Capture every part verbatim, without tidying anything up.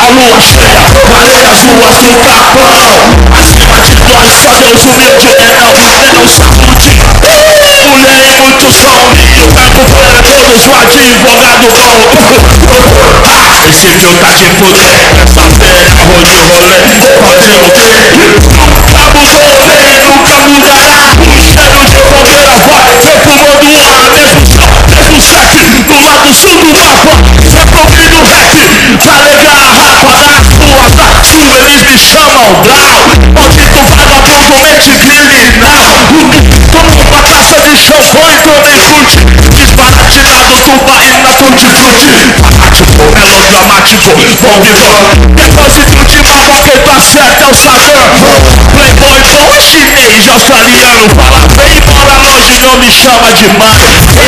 a lua cheia, maré ruas no capão. Acima de nós só Deus humilde é não Deus saúde. Mulher e muito som, acompanha pelos advogado bom. Esse tio tá de poder, essa terra vou de rolê, pode não crer. Abusou, rei nunca mudará. Cheiro de bobeira vai, perfumando o ar. Mesmo mesmo sete, no lado sul do mapa. Sempre no rap, pra alegrar a rapa das ruas da sul. Eles me chamam Brau, maldito vagabundo, mente criminal. Tomou uma taça de champanhe, Tony Frutti. Desbaratinado, tubaína, tutti-frutti. Fanático, melodramático, bom fã. Depósito de mal, quem tá certo é o Shazam. Playboy bom, chinês, australiano. Fala bem, mora longe, não me chama de mãe.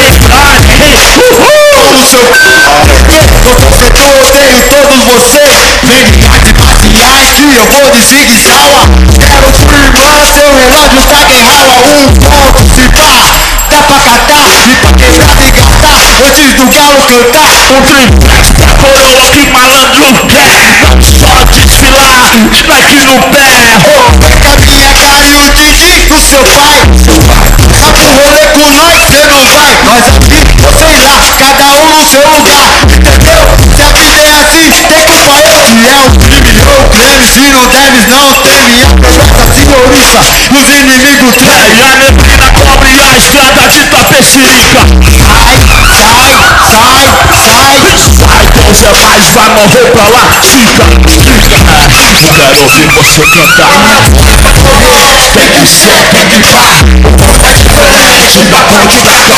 No seu eu odeio todos vocês. Vem me basear que eu vou de zigue-zawa. Quero firmar seu relógio Kagehara. Um ponto se pá, dá pra catar e pra quebrar e gastar. Antes do galo cantar, Um triplex, coroa que malandro quer. Não só desfilar, strike no pé. oh, pega a minha cara e o Didi do seu pai. Tá pro rolê com nós, cê não vai. Nós aqui, vocês lá, cada um no seu lugar. Entendeu? Se a vida é assim, tem que só eu. Se é um crime, eu creme. Se não deve, não teme. A pergunta, senhorita, e os inimigos tremem. E a neblina cobre a estrada de Itapecerica. Sai, sai, sai, sai. Sai, Deus é mais, vai morrer pra lá. Fica, fica. Quero ouvir você cantar. Tem que ser, tem que tá. É diferente da política.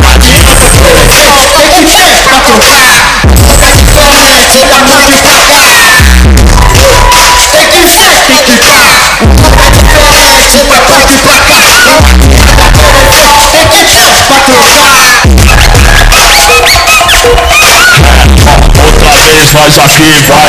Só tem que ser pra tocar. É diferente da política. Tem que ser, tem que tá. É diferente pra cá e pra cá. Só tem que ser pra tocar. Outra vez nós aqui vai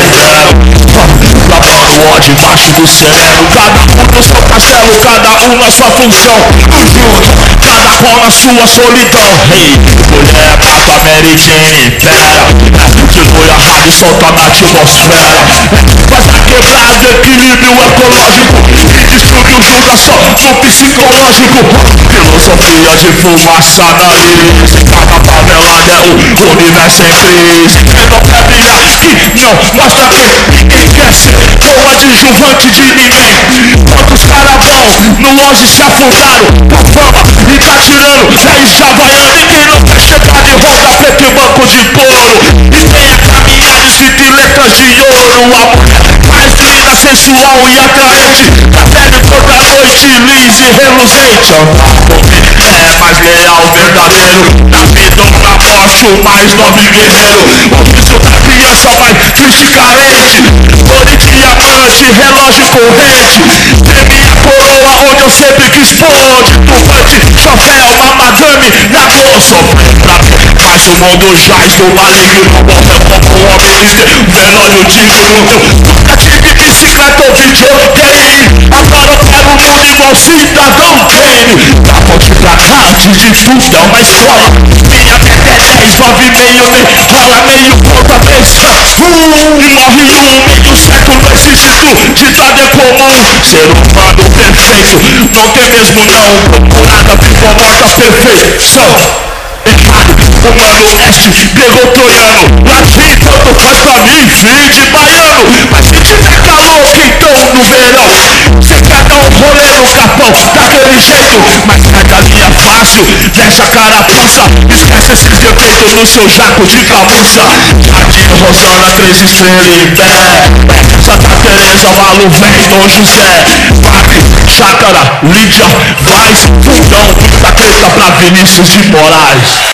mesmo. Clamando ódio embaixo do céu. Cada um no seu castelo, cada um na sua função. Junto, cada qual na sua solidão. Hey, mulher brava, Mary Jane, pera. Dilui a carne, solta na atmosfera. Faz a quebrada, equilíbrio ecológico. Destruiu o coração no psicológico. Filosofia de fumaça nariz. Cada favela é o universo em crise. Não quer brilhar aqui, não, mostra bem. Quem quer ser coadjuvante de ninguém? Quantos caras bons no hoje se afundaram por fama e tá tirando dez de Havaiana. E não quer chegar de volta feito em banco de couro. E tem a caminhar escrito em letras de ouro. A mulher mais linda, sensual e atraente. A pele toda noite lisa e reluzente. Andar com é mais leal, verdadeiro. Nascido pra morte, o mais nobre guerreiro. O vício da criança vai triste e carente. Todo diamante, relógio corrente. Tem a coroa onde eu sempre quis pôr. Tufante, chofel, a madame, minha dor. Sofrer pra mim, mas o mundo jaz no maligno. Morreu como um homem, melônio digno. Nunca tive bicicleta ou videogame. Agora eu quero o meu igual cidadão Kane. Da ponte pra cá, de tudo é uma escola. E até dez, nove, meio, nem fala meio conta vez. Um, morre um, meio certo não existe tu. Ditado em comum, ser humano perfeito. Não tem mesmo não, procurada por incomoda perfeição. Errado, humano leste, grego troiano. Latim tanto faz pra mim, filho de baiano. Mas se tiver calor, então no verão. Se cada um rolê no capão, daquele jeito. Mas cada dia fácil, deixa a carapaça. Esquece esses defeitos no seu jaco de cabeça. Jardim Rosana, três estrelas em pé. Santa Teresa, o Alu vem Dom José. Padre, Chácara, Lídia, Vaz, Fundão. Da treta pra Vinícius de Moraes.